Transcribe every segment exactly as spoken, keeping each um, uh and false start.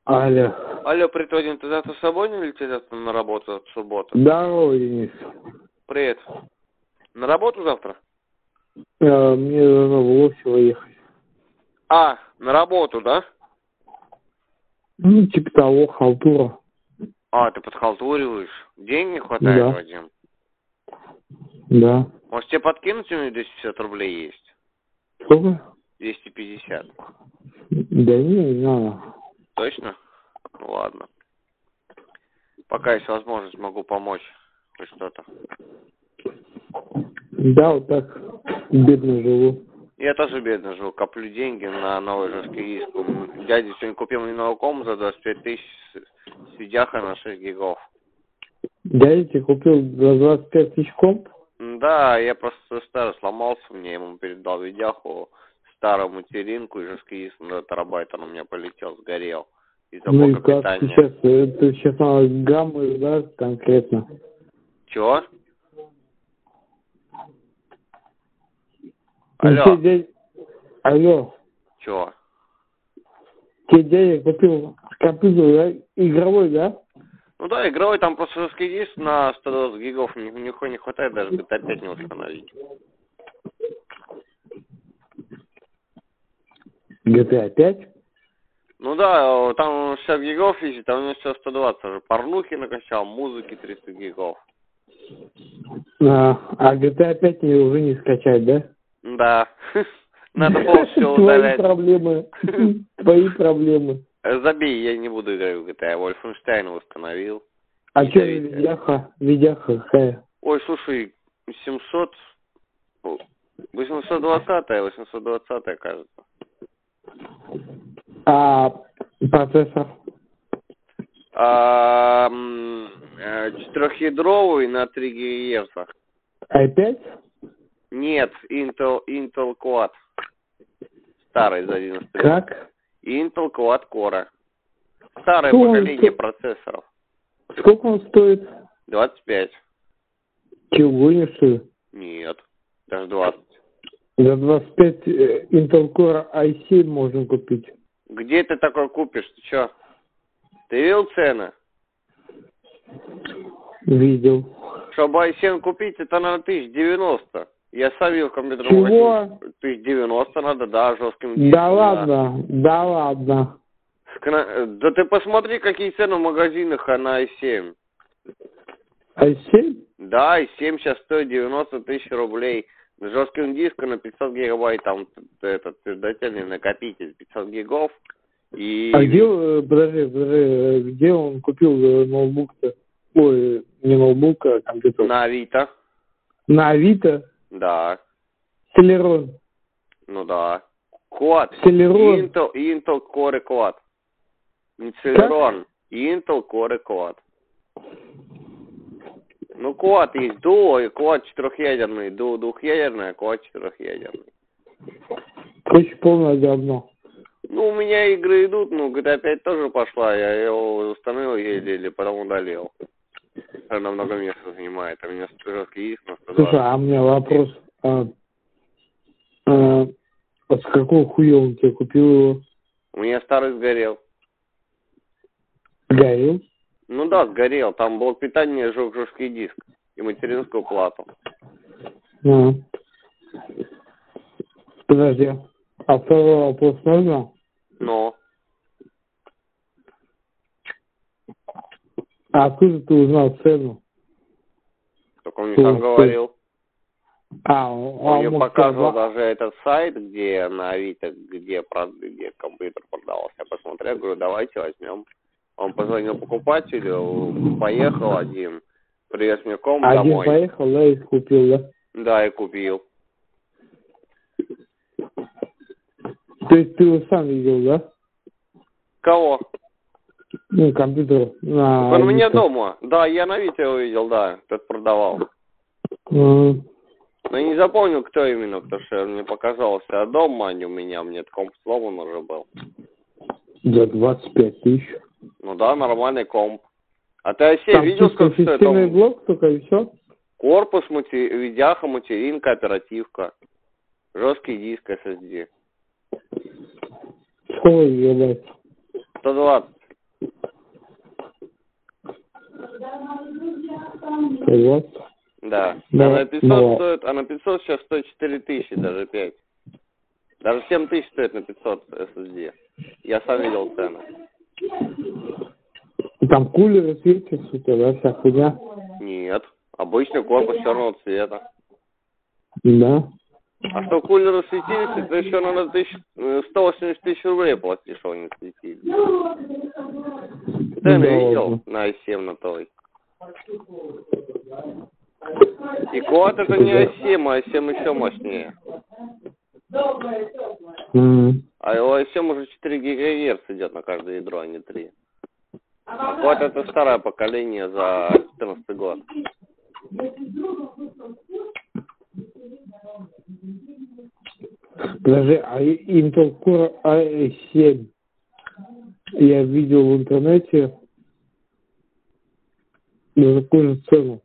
Алло. Алло, Притодин, ты завтра свободен или тебе завтра на работу в субботу? Здорово, Денис. Привет. На работу завтра? Э, мне надо в Лосево ехать. А, на работу, да? Ну, типа того, халтура. А, ты подхалтуриваешь. Денег не хватает, Да. Вадим? Да. Может, тебе подкинуть, у меня двести пятьдесят рублей есть? Сколько? двести пятьдесят. Да не, не надо. Точно? Ну ладно. Пока есть возможность, могу помочь. Хоть что-то. Да, вот так бедно живу. Я тоже бедно живу, коплю деньги на новый жесткий диск. Дядя сегодня купил мне новый комп за двадцать пять тысяч с, с видяхой на шесть гигов. Дядя тебе купил за двадцать пять тысяч комп? Да, я просто старый сломался, мне ему передал видяху, старую материнку и жесткий диск на терабайт, он у меня полетел, сгорел из-за Ну и блока как ты питания. сейчас, э, ты сейчас надо гаммы, да, конкретно? Чего? Ну, Алло, тебе дядя... Алло. чего? Тебе дядя купил компьютер, да? Игровой, да? Ну да, игровой там просто жесткий диск на сто двадцать гигов, ни- нихуя не хватает даже джи ти эй пять не установить. джи ти эй пять? Ну да, там шестьдесят гигов висит, а у меня все сто двадцать уже. Порнухи накачал, музыки триста гигов. А, а джи ти эй пять не- уже не скачать, да? Да, надо было все Твои удалять. проблемы. Твои проблемы. Забей, я не буду играть в джи ти эй. Wolfenstein установил. А Не что зовите. видяха? Видяха какая? Ой, слушай, семьсот... восемьсот двадцатая, восемьсот двадцатая, кажется. А процессор? А, четырехъядровый на три гигагерца. ай пять? Нет, Intel, Intel Quad. Старый за одиннадцать. Как? Intel Quad Core. Старое Сколько он поколение сто- процессоров. Сколько он стоит? двадцать пять. Чего гонишь, что ли? Нет, даже двадцать. За двадцать пять э, Intel Core ай семь можно купить. Где ты такой купишь? Ты чё? Ты видел цены? Видел. Чтобы ай семь купить, это надо тысяч девяносто. Я сам видел в компьютерном Чего? магазине. Тысяч девяносто надо, да, жестким диском. Да ладно, да ладно. Да. Да ты посмотри, какие цены в магазинах на ай семь. ай семь? Да, ай семь сейчас стоит девяносто тысяч рублей. С жестким диском на пятьсот гигабайт, там этот твердотельный накопитель пятьсот гигов. И... А где, э, подожди, подожди, э, где он купил э, ноутбук-то? Ой, не ноутбук, а компьютер. На Авито. На Авито? Да. Celeron. Ну да. Quad. Celeron. Intel, Intel Core Quad. Не Celeron. Intel Core Quad. Ну, Quad есть Duo и Quad четырехъядерный. Duo двухъядерный, а Quad четырехъядерный. Очень полное говно. Ну, у меня игры идут, ну, джи ти эй пять тоже пошла. Я его установил еле-еле, потом удалил. Она много места занимает. А у меня жесткий диск на сто двадцать. Слушай, а у меня вопрос. А, а, а с какого хуя он тебе купил его? У меня старый сгорел. Горел? Ну да, сгорел. Там блок питания, жег жесткий диск и материнскую плату. А. Подожди. А второй вопрос можно? Но. А откуда ты узнал цену? Только он мне Что сам он говорил. А, он, Он он мне может, показывал а, даже этот сайт, где на Авито, где, прод- где компьютер продавался. Я посмотрел, говорю, давайте возьмем. Он позвонил покупателю, поехал один, привез мне комп один домой. поехал, да, и купил, да? Да, и купил. То есть ты его сам видел, да? Кого? Ну, компьютер на Он у меня Авито. дома. Да, я на Авито его видел, да, тот продавал. М. Но я не запомнил, кто именно, потому что мне показался дома, а не у меня, мне комп сломан уже был. За двадцать пять тысяч. Ну да, нормальный комп. А ты ай семь Там видел, чисто сколько стоит? системный Он... блок только и все? Корпус, мати... видяха, материнка, оперативка. Жесткий диск эс эс ди. Сколько гигабайт? сто двадцать. Производство? Да. Да, А на пятьсот да. стоит, а на пятьсот сейчас стоит четыре тысячи, даже пять. Даже семь тысяч стоит на пятьсот эс эс ди. Я сам видел цены. Там кулеры светятся, да, вся хуйня. Нет. Обычный корпус черного цвета. Да. А что кулеры светились, это еще надо тысяч, сто восемьдесят тысяч рублей платить, что они светились. Цены Да видел ладно. на ай семь на той. И код это не ай семь, а ай семь еще мощнее. Mm. А у ай семь уже четыре гигагерца идет на каждое ядро, а не три. А код это старое поколение за четырнадцатый год. Подожди, а Intel Core ай семь я видел в интернете за такую же цену.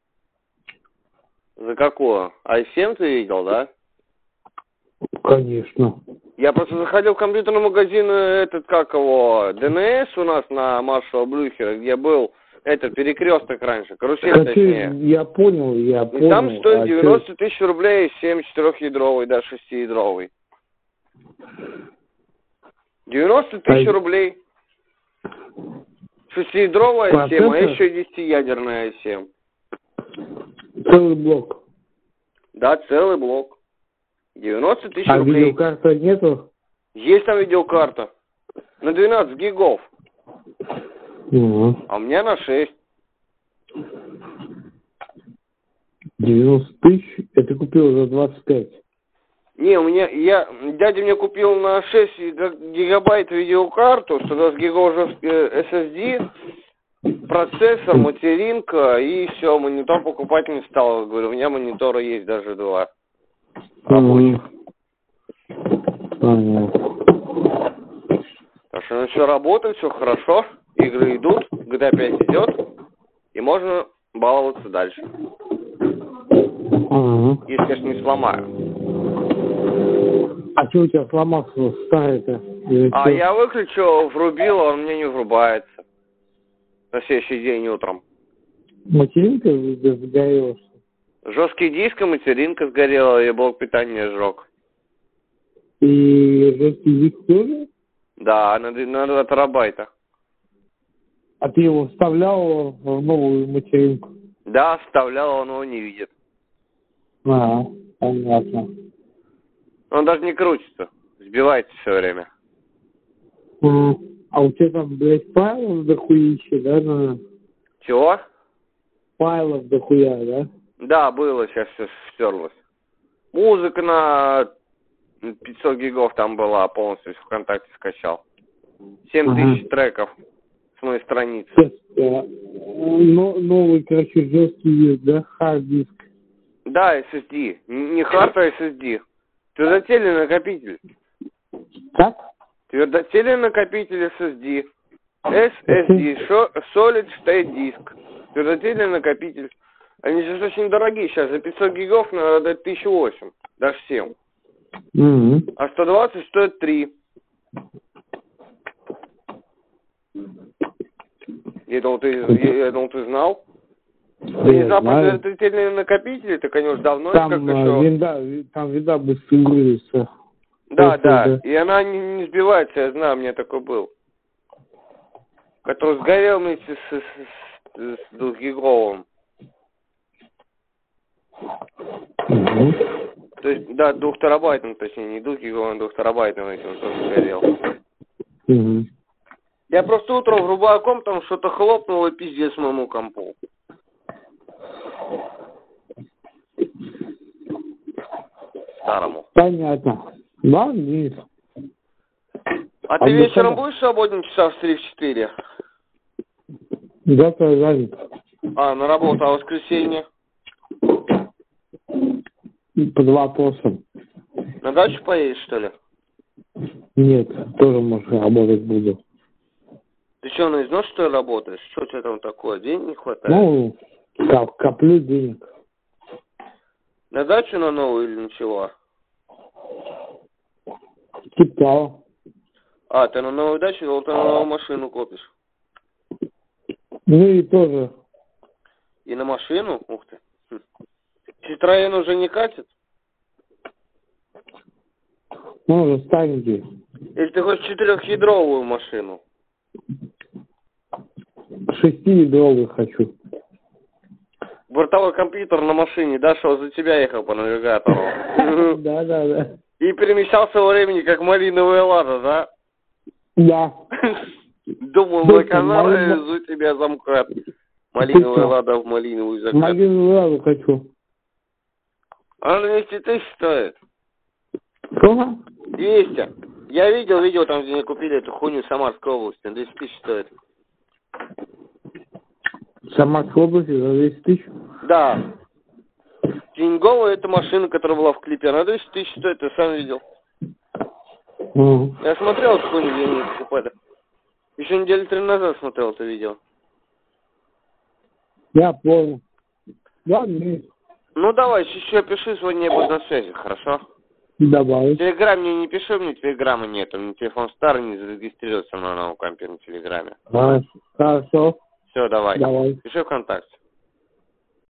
За какую? ай семь ты видел, да? Конечно. Я просто заходил в компьютерный магазин, этот, как его, ди эн эс у нас на маршала Блюхера, где был этот перекресток раньше, карусель Хочу, точнее. я понял, я И понял. там стоит а девяносто тысяч рублей, семь четырехядровый, да, шестиядровый. девяносто тысяч А- рублей. Шестиядровый ай семь, а Процессор? еще десятиядерный ай семь. Целый блок. Да, целый блок. девяносто тысяч А рублей. видеокарты нету? Есть там видеокарта. На двенадцать гигов. Угу. А у меня на шесть. девяносто тысяч, это купил за двадцать пять. Не, у меня, я, дядя мне купил на шесть гигабайт видеокарту, сто двадцать гигов эс эс ди, процессор, материнка, и все, монитор покупать не стал. Говорю, у меня монитора есть даже два рабочих. Понятно. Так что ну, все работает, все хорошо, игры идут, джи ти эй пять идет, и можно баловаться дальше. Ага. Если, конечно, не сломаю. А что у тебя сломался старый-то? Или А чё? я выключил, врубил, а он мне не врубается. На следующий день утром. Материнка загорелась? Жесткий диск и материнка сгорела, и блок питания сжег. И жесткий диск тоже? Да, на, на два терабайта. А ты его вставлял в новую материнку? Да, вставлял, он его не видит. А, понятно. Он даже не крутится, сбивается все время. А, а у тебя там, блядь, файлов дохуища, да, наверное? Чего? Файлов дохуя, да? Да, было, сейчас все стерлось. Музыка на пятьсот гигов там была, полностью ВКонтакте скачал. семь тысяч Ага. треков с моей страницы. Сейчас, а, но, новый, короче, жесткий диск, да, хард-диск. Да, эс эс ди. Не хард, а эс эс ди. Твердотельный накопитель. Как? Твердотельный накопитель эс эс ди. эс эс ди. Solid State Disk. Твердотельный накопитель. Они сейчас очень дорогие. Сейчас за пятьсот гигов надо тысячу восемь. Даже семь. Угу. А сто двадцать стоит три. Я думал, ты, я, я думал, ты знал. Ты не знал про твердотельные накопители, так они уже давно там, как а, еще... винда, там винда быстро грузится. Да, Это, да, да. и она не, не сбивается, я знаю, у меня такой был. Который сгорел вместе с, с, с, с двухгиговым. Угу. То есть, да, двухтерабайтным, точнее, не двухгиговым, а двухтерабайтным этим тоже сгорел. Угу. Я просто утром врубаю комп, там что-то хлопнуло, и пиздец моему компу. Старому. Понятно. Ладно, Денис. А ты А вечером когда? будешь свободен часа в три-четыре? Завтра занят. А, на работу, а в воскресенье? Под вопросом. На дачу поедешь, что ли? Нет, тоже, может, работать буду. Ты что, на износ, что ли, работаешь? Что у тебя там такое? Денег не хватает? Ну, коп- коплю денег. На дачу на новую или ничего? Типа того. А, ты на новую дачу, или ты на новую машину копишь? Ну и тоже И на машину? Ух ты. Хм. Citroёn уже не катит? Ну, уже старенький. Или ты хочешь четырехъядровую машину? Шестиядровый хочу. Бортовой компьютер на машине, да, что за тебя ехал по навигатору? Да, да, да. И перемещался во времени, как малиновая лада, да? Да. Думал, на канале у тебя замкат. Малиновая лада в малиновую закат. Малиновую ладу хочу. Она двести тысяч стоит. Сколько? двести. Я видел видео там, где они купили эту хуйню в Самарской области. двести тысяч стоит. В Самарской области за двести тысяч? Да. Деньговая эта машина, которая была в клипе, она двести тысяч стоит, ты сам видел. Угу. Я смотрел эту хуйню, где они ее покупали. Еще недели три назад смотрел это видео. Я понял. Ладно. Ну давай, еще пиши, сегодня я буду на связи, хорошо? Давай. Телеграм мне не пиши, мне телеграмма нет, у меня телефон старый, не зарегистрировался на новом компе на телеграме. Хорошо. Все, давай. Давай. Пиши ВКонтакте.